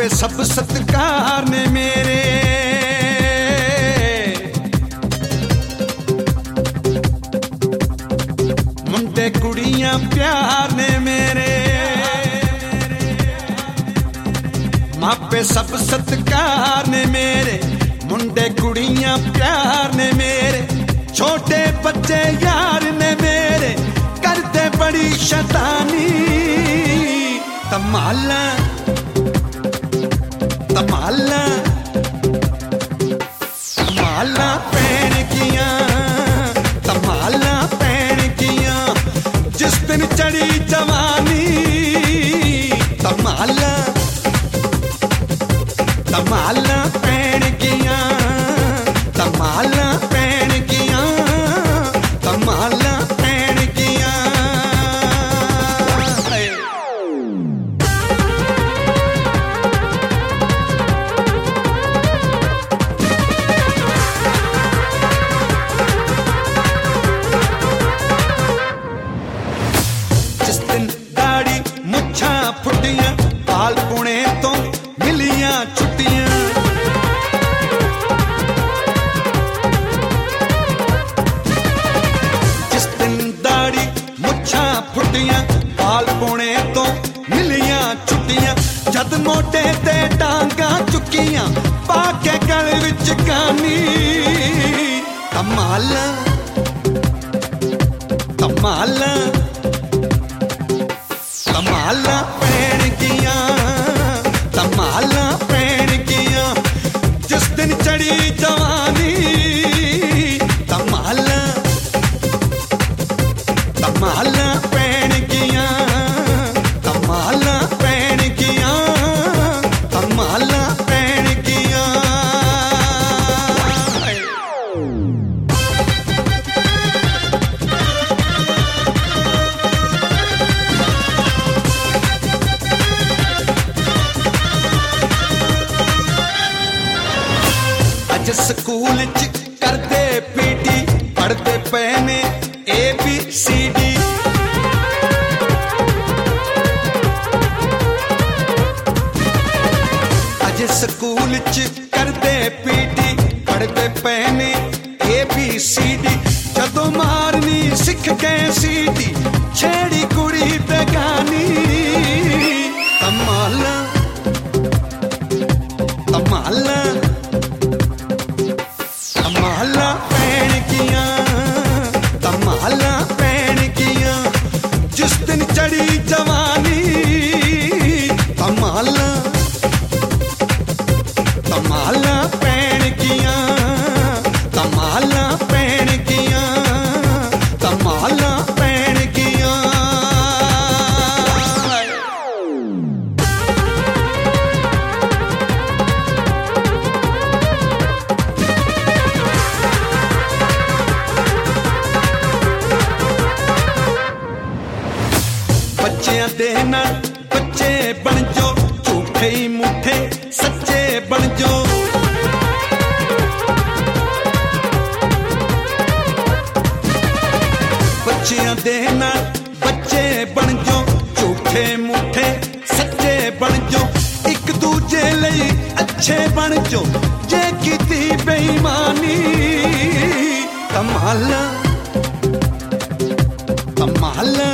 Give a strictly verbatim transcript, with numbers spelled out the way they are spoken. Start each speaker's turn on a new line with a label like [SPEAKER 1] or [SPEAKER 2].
[SPEAKER 1] मापे सब सत्कार ने मेरे, मुंडे कुड़ियां प्यार ने मेरे, मापे सब सत्कार ने मेरे, मुंडे कुड़ियां प्यार ने मेरे, छोटे बच्चे यार ने मेरे, करते बड़ी शैतानी। तमाला तमाला तमाला पैन किया, तमाला पैन किया, जिस दिन चढ़ी जवानी। तमाला तमाला पैन किया, तमाला पैन किया, तमाला पैन किया। जिस दिन दाढ़ी मुच्छां फुटियां, बाल पुणे तो मिलियां छुट्टियां, जिस दिन दाढ़ी मुच्छां फुटियां, बाल पुणे तो मिलियां छुट्टियां, जद मोटे ते टांगा चुकियां, पाके गल विच कानी। तमाला तमाला तमाला पैन किया, तमाला पैन किया, जिस दिन चढ़ी जवानी। तमाला तमाला पैन किया, तमाला पैन किया, तमाला पैन किया। अज स्कूल च करदे पीटी, पढ़दे पे ने ए बी सी डी, अज स्कूल च करदे पीटी, पढ़दे पे ने ए बी सी डी, जदों मारनी सिख के सीटी, छेड़ी कुड़ी ते गानी। तमाला तमाला तमाला पैन किया, तमाला पैन किया, जिस दिन चढ़ी जवानी। तमाला तमाला पैन किया, तमाला पैन किया, तमाला पैन किया। बच्चियां दे नाल बच्चे बन जो, झूठे ही मुठे सच्चे बन जो। बच्चियां दे नाल बच्चे बन जो, झूठे मुठे सच्चे बन जो, एक दूजे लई अच्छे बन जो, जे कीती बेईमानी। तमाला तमाला